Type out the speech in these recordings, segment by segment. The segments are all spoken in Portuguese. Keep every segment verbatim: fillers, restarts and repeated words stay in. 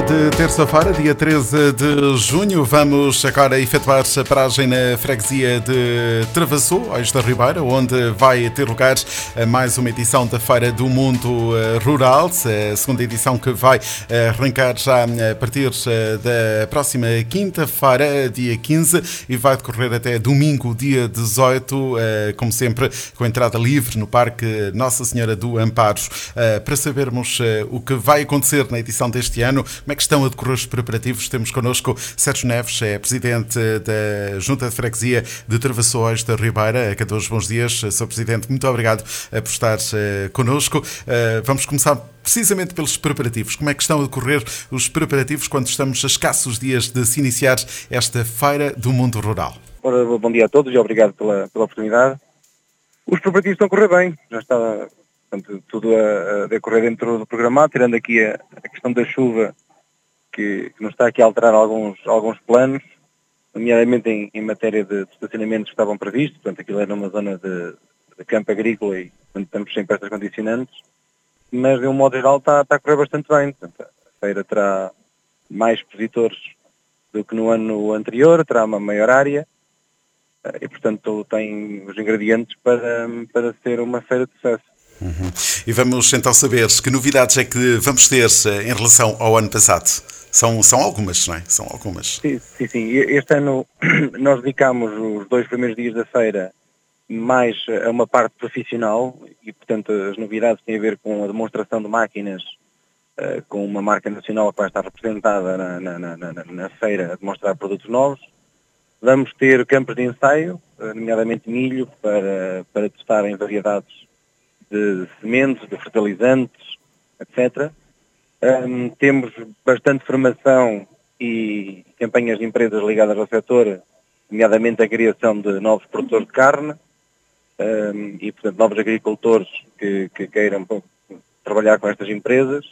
manhã de terça-feira, dia treze de junho, vamos agora efetuar a paragem na freguesia de Travassou, hoje da Ribeira, onde vai ter lugar mais uma edição da Feira do Mundo Rural, a segunda edição que vai arrancar já a partir da próxima quinta-feira, dia quinze, e vai decorrer até domingo, dia dezoito, como sempre, com entrada livre no Parque Nossa Senhora do Amparo. Para sabermos o que vai acontecer na edição deste ano, como é que estão a decorrer os preparativos, temos connosco Sérgio Neves, é presidente da Junta de Freguesia de Travassões da Ribeira. A todos bons dias, senhor Presidente, muito obrigado por estar connosco. Vamos começar precisamente pelos preparativos. Como é que estão a decorrer os preparativos quando estamos a escassos dias de se iniciar esta Feira do Mundo Rural? Ora, bom dia a todos e obrigado pela, pela oportunidade. Os preparativos estão a correr bem, já está portanto, tudo a, a decorrer dentro do programado, tirando aqui a, a questão da chuva, que, que nos está aqui a alterar alguns, alguns planos, nomeadamente em, em matéria de, de estacionamentos que estavam previstos, portanto aquilo era numa zona de, de campo agrícola e portanto, estamos sem peças condicionantes, mas de um modo geral está, está a correr bastante bem. Portanto, a feira terá mais expositores do que no ano anterior, terá uma maior área e portanto tem os ingredientes para, para ser uma feira de sucesso. Uhum. E vamos então saber que novidades é que vamos ter em relação ao ano passado. São, são algumas, não é? São algumas. Sim, sim, sim. Este ano nós dedicamos os dois primeiros dias da feira mais a uma parte profissional e, portanto, as novidades têm a ver com a demonstração de máquinas uh, com uma marca nacional que vai estar representada na, na, na, na, na feira a demonstrar produtos novos. Vamos ter campos de ensaio, nomeadamente milho, para, para testarem variedades de sementes, de fertilizantes, etcétera. Um, temos bastante formação e campanhas de empresas ligadas ao setor, nomeadamente a criação de novos produtores de carne um, e, portanto, novos agricultores que, que queiram trabalhar com estas empresas.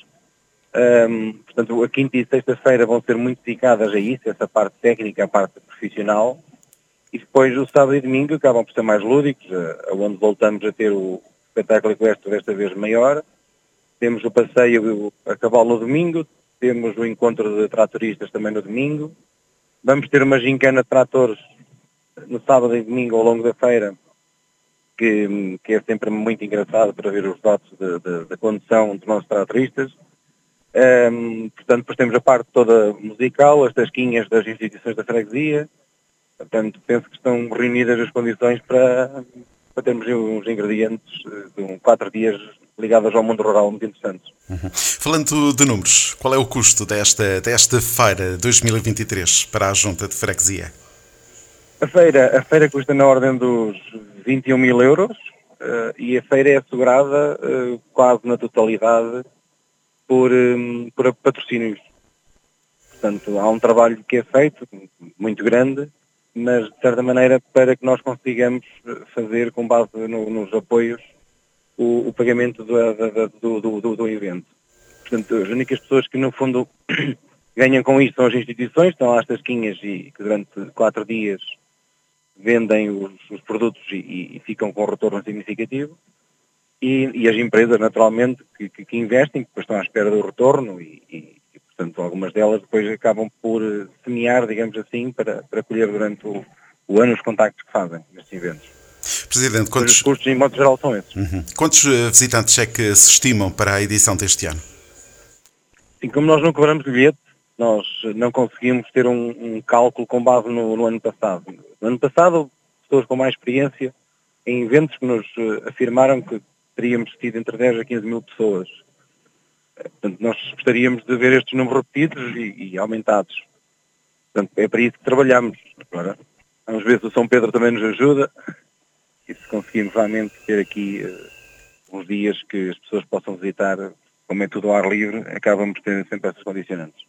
Um, portanto, a quinta e sexta-feira vão ser muito dedicadas a isso, essa parte técnica, a parte profissional. E depois o sábado e domingo acabam por ser mais lúdicos, onde voltamos a ter o espetáculo equestre desta vez maior. Temos o passeio a cavalo no domingo, temos o encontro de tratoristas também no domingo. Vamos ter uma gincana de tratores no sábado e domingo ao longo da feira, que, que é sempre muito engraçado para ver os dados da condução dos nossos tratoristas. Um, portanto, depois temos a parte toda musical, as tasquinhas das instituições da freguesia. Portanto, penso que estão reunidas as condições para, para termos uns ingredientes de um, quatro dias ligados ao mundo rural muito interessantes. Uhum. Falando de números, qual é o custo desta, desta feira dois mil e vinte e três para a Junta de Freguesia? A feira, a feira custa na ordem dos vinte e um mil euros uh, e a feira é assegurada uh, quase na totalidade por, um, por patrocínios. Portanto, há um trabalho que é feito, muito grande, mas de certa maneira para que nós consigamos fazer com base no, nos apoios o, o pagamento do, do, do, do, do evento. Portanto, as únicas pessoas que no fundo ganham com isto são as instituições, estão lá as tasquinhas e que durante quatro dias vendem os, os produtos e, e ficam com um retorno significativo. E, e as empresas, naturalmente, que, que, que investem, que depois estão à espera do retorno e, e, e, portanto, algumas delas depois acabam por semear, digamos assim, para, para colher durante o, o ano os contactos que fazem nestes eventos. Presidente, quantos... Os custos, em modo geral, são esses. Uhum. Quantos visitantes é que se estimam para a edição deste ano? Sim, como nós não cobramos bilhete, nós não conseguimos ter um, um cálculo com base no, no ano passado. No ano passado, pessoas com mais experiência em eventos que nos afirmaram que teríamos tido entre dez a quinze mil pessoas. Portanto, nós gostaríamos de ver estes números repetidos e, e aumentados. Portanto, é para isso que trabalhamos. Agora, vamos ver se o São Pedro também nos ajuda e se conseguimos realmente ter aqui uh, uns dias que as pessoas possam visitar, como é tudo ao ar livre, acabamos tendo sempre essas condicionantes.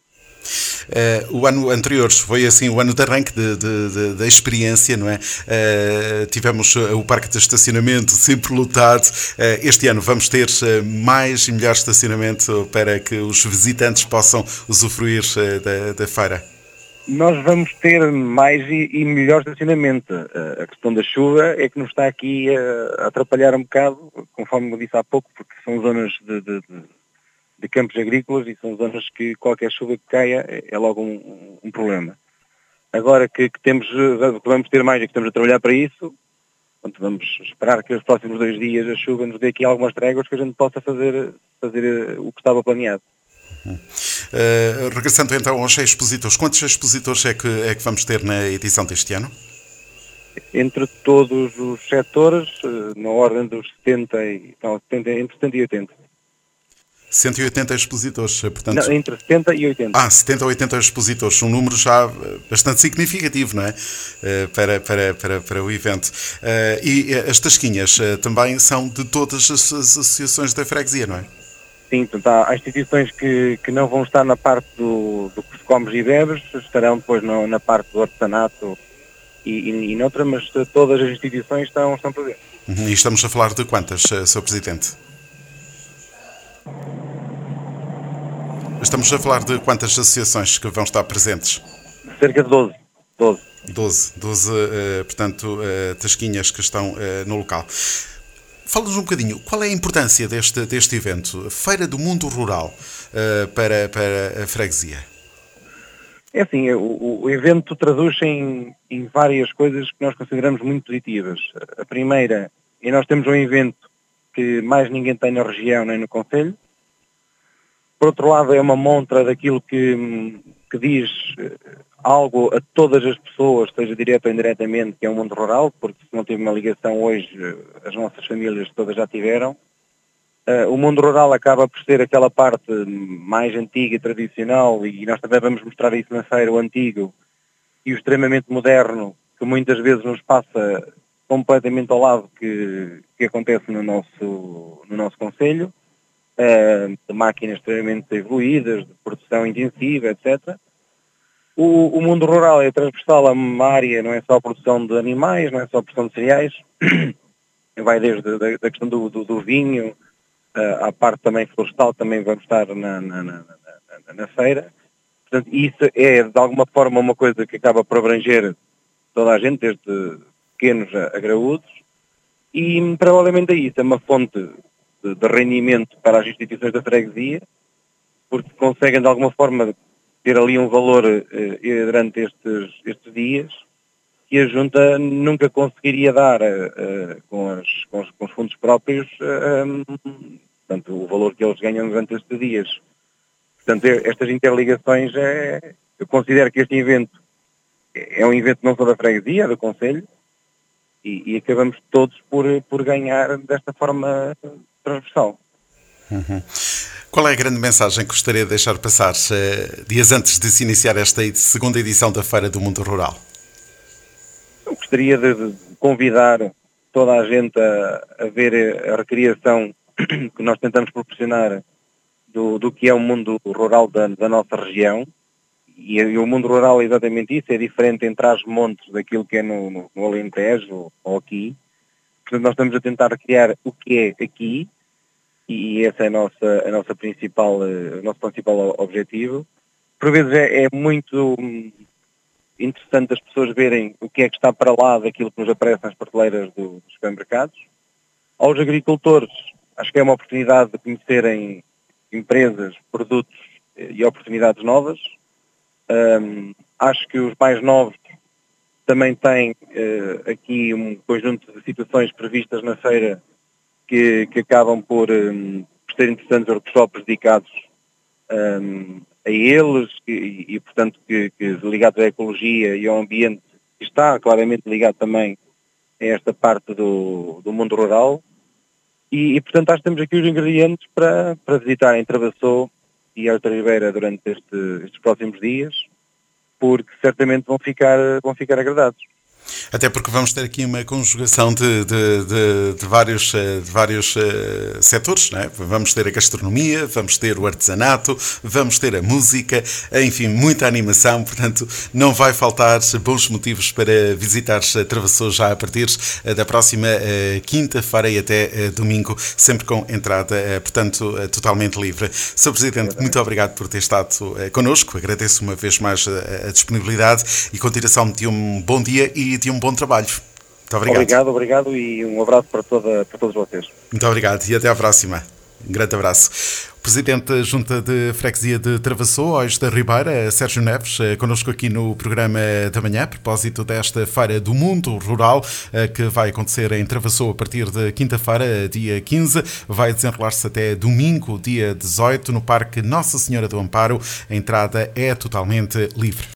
Uh, o ano anterior foi assim o ano de arranque de, de, de, da experiência, não é? Uh, tivemos uh, o parque de estacionamento sempre lotado. Uh, este ano vamos ter uh, mais e melhor estacionamento para que os visitantes possam usufruir uh, da, da feira. Nós vamos ter mais e, e melhor estacionamento. Uh, a questão da chuva é que nos está aqui uh, a atrapalhar um bocado, conforme eu disse há pouco, porque são zonas de, de, de de campos agrícolas e são zonas que qualquer chuva que caia é logo um, um problema. Agora que, que, temos, que vamos ter mais e que estamos a trabalhar para isso, vamos esperar que os próximos dois dias a chuva nos dê aqui algumas tréguas que a gente possa fazer, fazer o que estava planeado. Uhum. Uh, regressando então aos expositores, quantos expositores é que, é que vamos ter na edição deste ano? Entre todos os setores, na ordem dos setenta, e, não, setenta, entre setenta e oitenta. cento e oitenta expositores, portanto... Não, entre setenta e oitenta. Ah, setenta ou oitenta expositores, um número já bastante significativo, não é? Uh, para, para, para, para o evento. Uh, e as tasquinhas uh, também são de todas as, as associações da freguesia, não é? Sim, portanto, há instituições que, que não vão estar na parte do, do que se comes e bebes, estarão depois no, na parte do artesanato e, e, e noutra, mas todas as instituições estão, estão presentes. Uhum. E estamos a falar de quantas, senhor Presidente? Estamos a falar de quantas associações que vão estar presentes? Cerca de doze. doze. doze, doze uh, portanto, uh, tasquinhas que estão uh, no local. Fala-nos um bocadinho, qual é a importância deste, deste evento, Feira do Mundo Rural, uh, para, para a freguesia? É assim, o, o evento traduz-se em, em várias coisas que nós consideramos muito positivas. A primeira, e nós temos um evento que mais ninguém tem na região nem no concelho. Por outro lado, é uma montra daquilo que, que diz algo a todas as pessoas, seja direto ou indiretamente, que é o mundo rural, porque se não tiver uma ligação hoje, as nossas famílias todas já tiveram. Uh, o mundo rural acaba por ser aquela parte mais antiga e tradicional, e nós também vamos mostrar isso na feira, o antigo e o extremamente moderno, que muitas vezes nos passa completamente ao lado que, que acontece no nosso, no nosso concelho, uh, de máquinas extremamente evoluídas, de produção intensiva, etcétera. O, o mundo rural é transversal a uma área, não é só a produção de animais, não é só a produção de cereais, vai desde da, da questão do, do, do vinho, Uh, à parte também florestal, também vamos estar na, na, na, na, na feira. Portanto, isso é de alguma forma uma coisa que acaba por abranger toda a gente, desde pequenos a, a graúdos, e paralelamente a isso é uma fonte de, de rendimento para as instituições da freguesia, porque conseguem de alguma forma ter ali um valor uh, durante estes, estes dias que a Junta nunca conseguiria dar uh, com, as, com, os, com os fundos próprios, uh, um, portanto, o valor que eles ganham durante estes dias. Portanto, estas interligações, é, eu considero que este evento é um evento não só da freguesia, é do concelho, e, e acabamos todos por, por ganhar desta forma transversal. Uhum. Qual é a grande mensagem que gostaria de deixar passar uh, dias antes de se iniciar esta segunda edição da Feira do Mundo Rural? Eu gostaria de convidar toda a gente a, a ver a recriação que nós tentamos proporcionar do, do que é o mundo rural da, da nossa região. E, e o mundo rural é exatamente isso, é diferente entre as montes daquilo que é no, no, no Alentejo ou aqui. Portanto, nós estamos a tentar recriar o que é aqui, e esse é a nossa, a nossa principal, o nosso principal objetivo. Por vezes é, é muito interessante as pessoas verem o que é que está para lá daquilo que nos aparece nas prateleiras do, dos supermercados. Aos agricultores, acho que é uma oportunidade de conhecerem empresas, produtos e oportunidades novas. Um, acho que os mais novos também têm uh, aqui um conjunto de situações previstas na feira que, que acabam por, um, por ser interessantes workshops dedicados um, a eles e, e portanto, que, que ligados à ecologia e ao ambiente, está claramente ligado também a esta parte do, do mundo rural. E, e, portanto, acho que temos aqui os ingredientes para, para visitarem Travassou e Horta Ribeira durante este, estes próximos dias, porque certamente vão ficar, vão ficar agradados. Até porque vamos ter aqui uma conjugação de, de, de, de vários, de vários uh, setores, não é? Vamos ter a gastronomia, vamos ter o artesanato, vamos ter a música, enfim, muita animação, portanto não vai faltar bons motivos para visitar Travassou já a partir da próxima uh, quinta-feira e até uh, domingo, sempre com entrada, uh, portanto, uh, totalmente livre. senhor Presidente, muito obrigado por ter estado uh, connosco, agradeço uma vez mais a, a disponibilidade e continuação de um bom dia e de um bom trabalho. Muito obrigado. Obrigado, obrigado e um abraço para, toda, para todos vocês. Muito obrigado e até à próxima. Um grande abraço. Presidente da Junta de Freguesia de Travassou, hoje da Ribeira, Sérgio Neves, connosco aqui no programa da manhã, a propósito desta Feira do Mundo Rural, que vai acontecer em Travassou a partir de quinta-feira, dia quinze, vai desenrolar-se até domingo, dia dezoito, no Parque Nossa Senhora do Amparo. A entrada é totalmente livre.